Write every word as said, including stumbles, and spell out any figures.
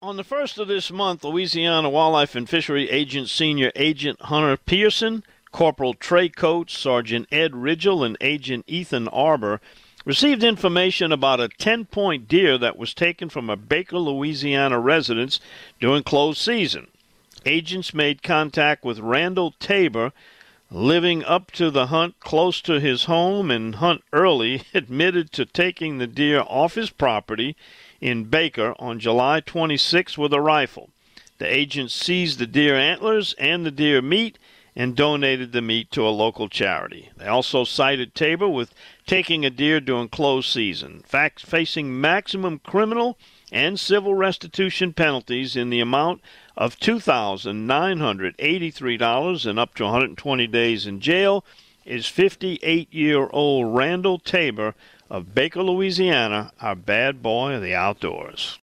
On the first of this month, Louisiana Wildlife and Fishery Agent Senior Agent Hunter Pearson, Corporal Trey Coates, Sergeant Ed Ridgel, and Agent Ethan Arbor received information about a ten-point deer that was taken from a Baker, Louisiana residence during closed season. Agents made contact with Randall Tabor, living up to the hunt close to his home, and Hunt Early admitted to taking the deer off his property in Baker on July twenty-sixth with a rifle. The agents seized the deer antlers and the deer meat and donated the meat to a local charity. They also cited Tabor with taking a deer during closed season, fact, facing maximum criminal and civil restitution penalties in the amount of two thousand nine hundred eighty-three dollars and up to one hundred twenty days in jail is fifty-eight-year-old Randall Tabor of Baker, Louisiana, our bad boy of the outdoors.